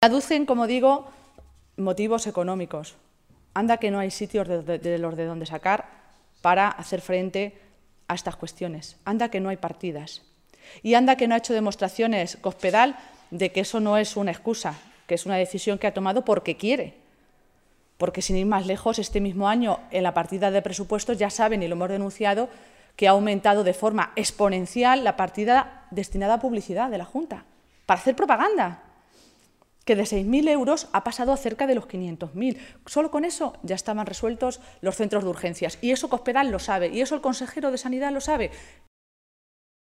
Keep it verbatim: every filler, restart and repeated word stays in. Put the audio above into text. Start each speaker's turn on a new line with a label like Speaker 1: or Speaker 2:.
Speaker 1: Aducen, como digo, motivos económicos. Anda que no hay sitios de, de, de los de donde sacar para hacer frente a estas cuestiones. Anda que no hay partidas. Y anda que no ha hecho demostraciones Cospedal de que eso no es una excusa, que es una decisión que ha tomado porque quiere. Porque sin ir más lejos, este mismo año en la partida de presupuestos ya saben, y lo hemos denunciado, que ha aumentado de forma exponencial la partida destinada a publicidad de la Junta, para hacer propaganda, que de seis mil euros ha pasado a cerca de los quinientos mil. Solo con eso ya estaban resueltos los centros de urgencias. Y eso Cospedal lo sabe, y eso el consejero de Sanidad lo sabe.